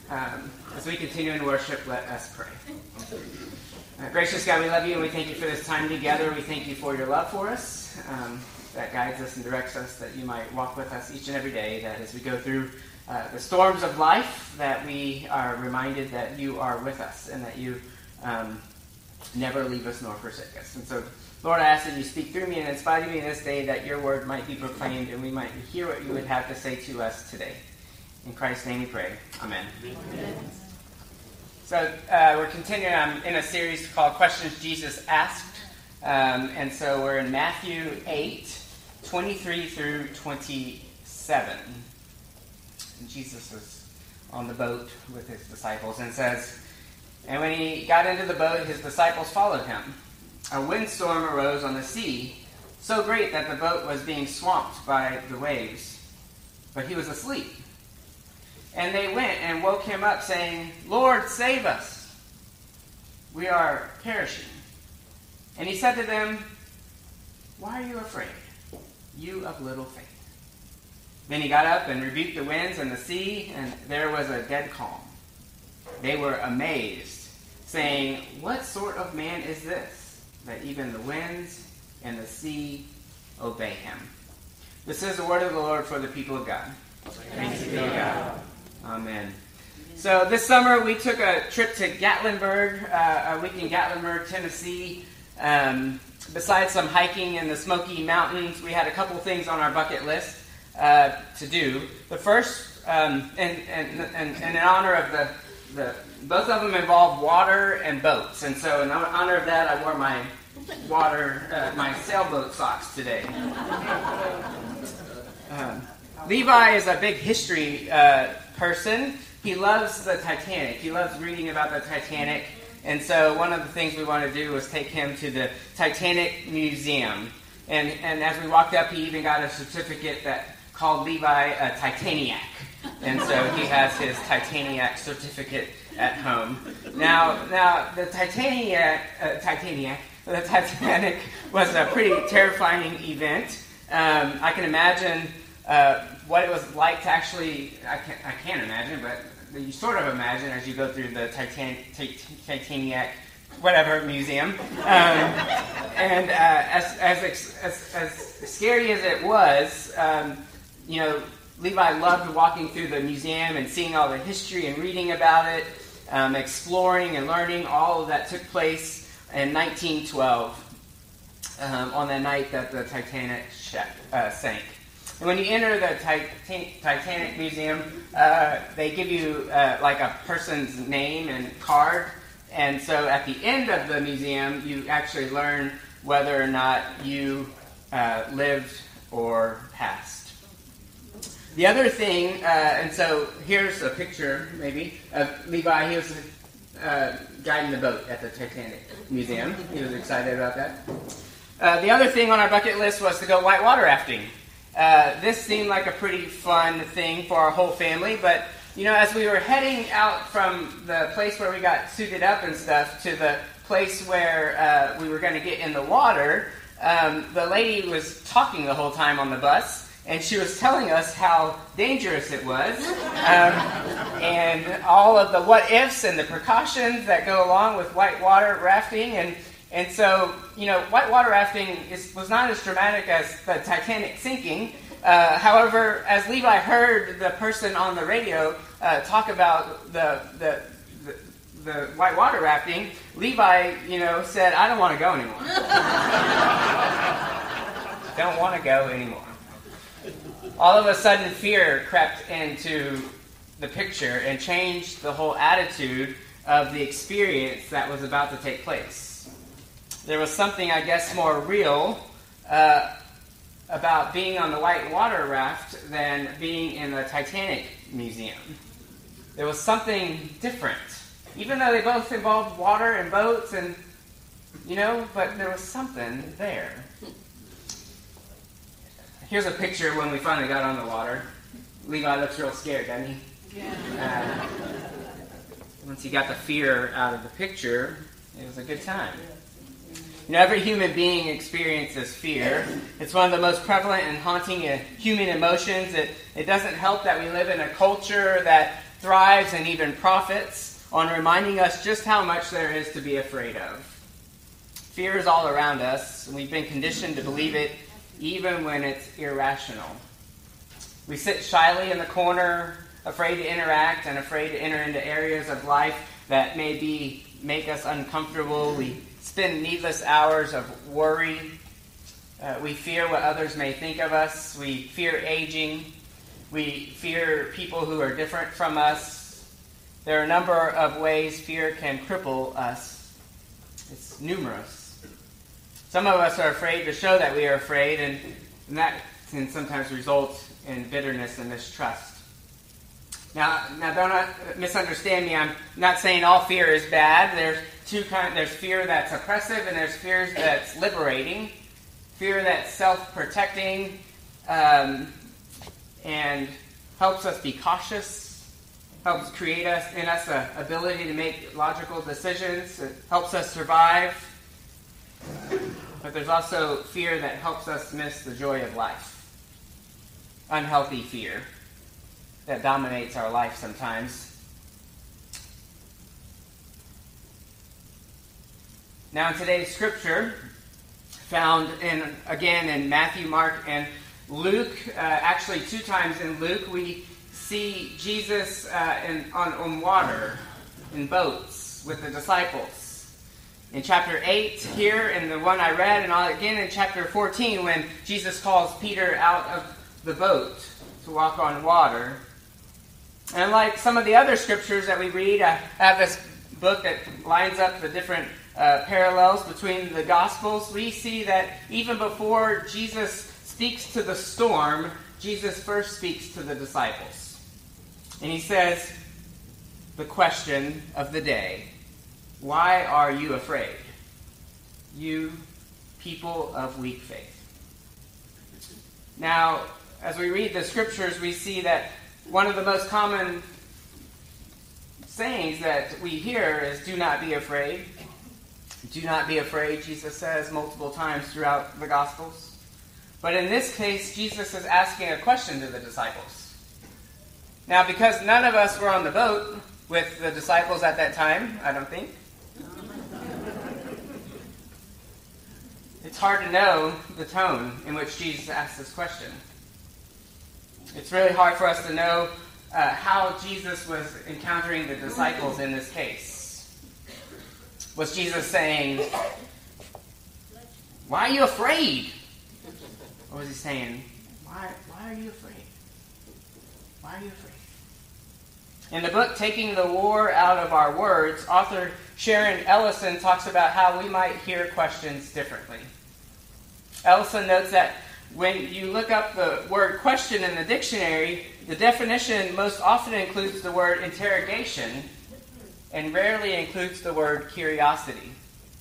As we continue in worship, let us pray. Gracious God, we love you and we thank you for this time together. We thank you for your love for us that guides us and directs us, that you might walk with us each and every day, that as we go through the storms of life, that we are reminded that you are with us and that you never leave us nor forsake us. And so, Lord, I ask that you speak through me and inspire me this day, that your word might be proclaimed and we might hear what you would have to say to us today. In Christ's name we pray. Amen. Amen. So we're continuing in a series called Questions Jesus Asked. And so we're in Matthew 8, 23 through 27. And Jesus was on the boat with his disciples and says, "And when he got into the boat, his disciples followed him. A windstorm arose on the sea, so great that the boat was being swamped by the waves. But he was asleep. And they went and woke him up, saying, 'Lord, save us! We are perishing.' And he said to them, 'Why are you afraid, you of little faith?' Then he got up and rebuked the winds and the sea, and there was a dead calm. They were amazed, saying, 'What sort of man is this, that even the winds and the sea obey him?'" This is the word of the Lord for the people of God. Thanks be to God. Amen. So this summer we took a trip to Gatlinburg, a week in Gatlinburg, Tennessee. Besides some hiking in the Smoky Mountains, we had a couple things on our bucket list to do. The first, and in honor of the both of them involve water and boats, and so in honor of that, I wore my my sailboat socks today. Levi is a big history person. He loves the Titanic. He loves reading about the Titanic, and so one of the things we want to do was take him to the Titanic Museum. And as we walked up, he even got a certificate that called Levi a Titaniac. And so he has his Titaniac certificate at home. Now the Titanic was a pretty terrifying event. I can imagine what it was like to actually, I can't imagine, but you sort of imagine as you go through the Titaniac museum. And as scary as it was, Levi loved walking through the museum and seeing all the history and reading about it, exploring and learning. All of that took place in 1912, on the night that the Titanic sank. And when you enter the Titanic Museum, they give you like a person's name and card. And so at the end of the museum, you actually learn whether or not you lived or passed. The other thing, and so here's a picture, maybe, of Levi. He was guiding the boat at the Titanic Museum. He was excited about that. The other thing on our bucket list was to go whitewater rafting. This seemed like a pretty fun thing for our whole family, but as we were heading out from the place where we got suited up and stuff to the place where we were going to get in the water, the lady was talking the whole time on the bus, and she was telling us how dangerous it was, and all of the what-ifs and the precautions that go along with whitewater rafting, and so, whitewater rafting was not as dramatic as the Titanic sinking. However, as Levi heard the person on the radio talk about the whitewater rafting, Levi, said, "I don't want to go anymore." Don't want to go anymore. All of a sudden, fear crept into the picture and changed the whole attitude of the experience that was about to take place. There was something, I guess, more real about being on the whitewater raft than being in the Titanic Museum. There was something different. Even though they both involved water and boats and, but there was something there. Here's a picture when we finally got on the water. Levi looks real scared, doesn't he? Yeah. Once he got the fear out of the picture, it was a good time. Every human being experiences fear. It's one of the most prevalent and haunting human emotions. It doesn't help that we live in a culture that thrives and even profits on reminding us just how much there is to be afraid of. Fear is all around us, and we've been conditioned to believe it even when it's irrational. We sit shyly in the corner, afraid to interact and afraid to enter into areas of life that make us uncomfortable. We spend needless hours of worry. We fear what others may think of us. We fear aging. We fear people who are different from us. There are a number of ways fear can cripple us. It's numerous. Some of us are afraid to show that we are afraid, and that can sometimes result in bitterness and mistrust. Now don't misunderstand me. I'm not saying all fear is bad. There's two kinds. There's fear that's oppressive, and there's fear that's liberating. Fear that's self-protecting and helps us be cautious, helps create in us an ability to make logical decisions. It helps us survive. But there's also fear that helps us miss the joy of life. Unhealthy fear that dominates our life sometimes. Now in today's scripture, found in Matthew, Mark, and Luke, actually 2 times in Luke, we see Jesus on water in boats with the disciples. In chapter 8 here, in the one I read, and again in chapter 14 when Jesus calls Peter out of the boat to walk on water. And like some of the other scriptures that we read, I have this book that lines up the different parallels between the Gospels. We see that even before Jesus speaks to the storm, Jesus first speaks to the disciples. And he says, the question of the day, why are you afraid, you people of weak faith? Now, as we read the scriptures, we see that one of the most common sayings that we hear is, do not be afraid. Do not be afraid, Jesus says multiple times throughout the Gospels. But in this case, Jesus is asking a question to the disciples. Now, because none of us were on the boat with the disciples at that time, I don't think, it's hard to know the tone in which Jesus asked this question. It's really hard for us to know how Jesus was encountering the disciples in this case. Was Jesus saying, why are you afraid? Or was he saying, why are you afraid? Why are you afraid? In the book, Taking the War Out of Our Words, author Sharon Ellison talks about how we might hear questions differently. Ellison notes that when you look up the word question in the dictionary, the definition most often includes the word interrogation and rarely includes the word curiosity.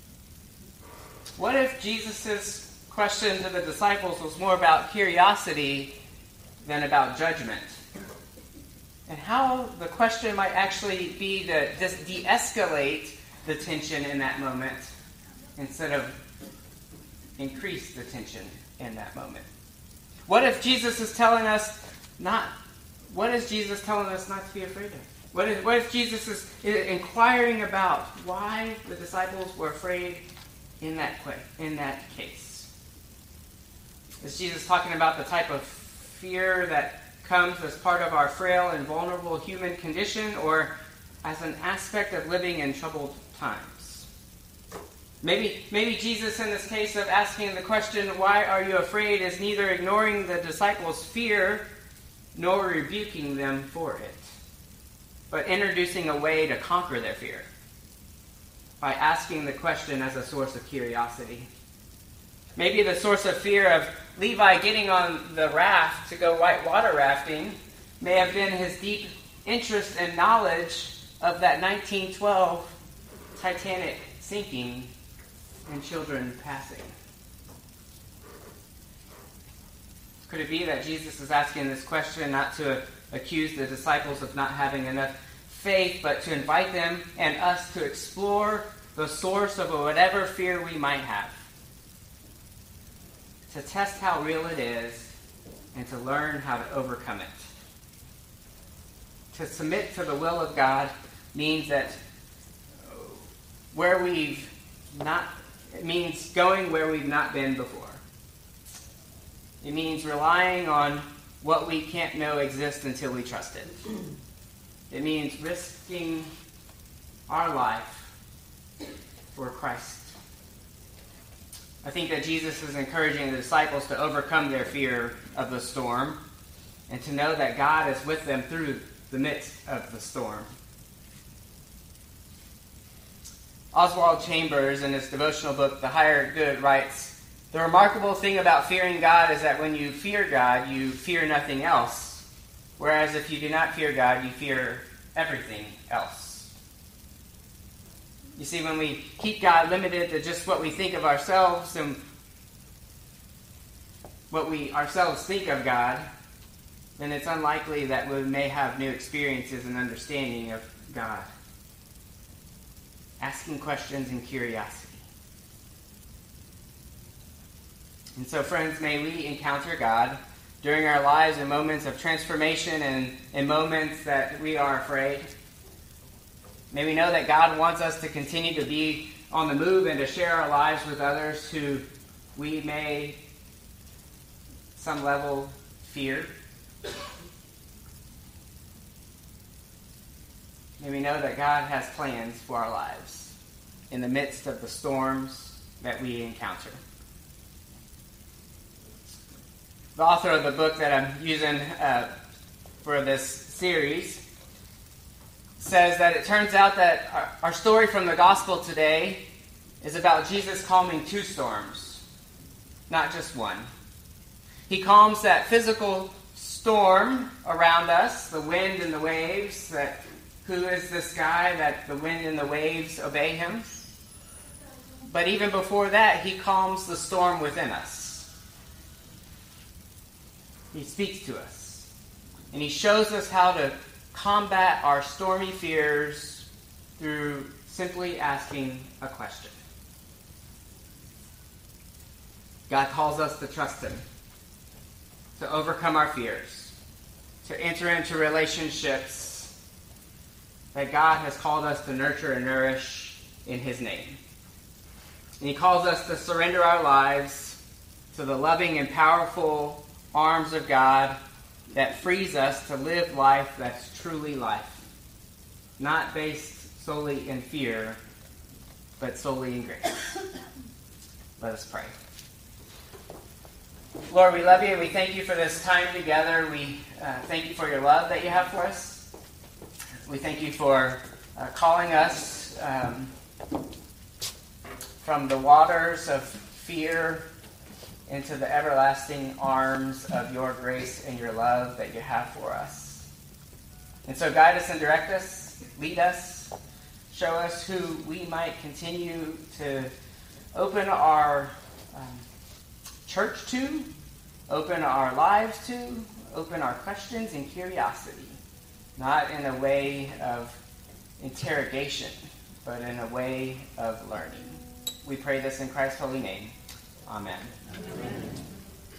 What if Jesus' question to the disciples was more about curiosity than about judgment? And how the question might actually be to just de-escalate the tension in that moment instead of increase the tension in that moment. What if Jesus is telling us not to be afraid of? What if Jesus is inquiring about why the disciples were afraid in that case? Is Jesus talking about the type of fear that comes as part of our frail and vulnerable human condition, or as an aspect of living in troubled times? Maybe Jesus, in this case of asking the question, why are you afraid, is neither ignoring the disciples' fear nor rebuking them for it, but introducing a way to conquer their fear by asking the question as a source of curiosity. Maybe the source of fear of Levi getting on the raft to go whitewater rafting may have been his deep interest and knowledge of that 1912 Titanic sinking and children passing. Could it be that Jesus is asking this question not to accuse the disciples of not having enough faith, but to invite them and us to explore the source of whatever fear we might have, to test how real it is and to learn how to overcome it, to submit to the will of God means that it means going where we've not been before. It means relying on what we can't know exists until we trust it. It means risking our life for Christ. I think that Jesus is encouraging the disciples to overcome their fear of the storm and to know that God is with them through the midst of the storm. Oswald Chambers, in his devotional book, The Higher Good, writes, "The remarkable thing about fearing God is that when you fear God, you fear nothing else, whereas if you do not fear God, you fear everything else." You see, when we keep God limited to just what we think of ourselves and what we ourselves think of God, then it's unlikely that we may have new experiences and understanding of God. Asking questions and curiosity. And so, friends, may we encounter God during our lives in moments of transformation and in moments that we are afraid. May we know that God wants us to continue to be on the move and to share our lives with others who we may, some level, fear. May we know that God has plans for our lives in the midst of the storms that we encounter. The author of the book that I'm using for this series says that it turns out that our story from the gospel today is about Jesus calming two storms, not just one. He calms that physical storm around us, the wind and the waves, that who is this guy that the wind and the waves obey him? But even before that, he calms the storm within us. He speaks to us. And he shows us how to combat our stormy fears through simply asking a question. God calls us to trust him, to overcome our fears, to enter into relationships that God has called us to nurture and nourish in his name. And he calls us to surrender our lives to the loving and powerful arms of God that frees us to live life that's truly life, not based solely in fear, but solely in grace. Let us pray. Lord, we love you and we thank you for this time together. We thank you for your love that you have for us. We thank you for calling us from the waters of fear into the everlasting arms of your grace and your love that you have for us. And so guide us and direct us, lead us, show us who we might continue to open our church to, open our lives to, open our questions and curiosity. Not in a way of interrogation, but in a way of learning. We pray this in Christ's holy name. Amen. Amen.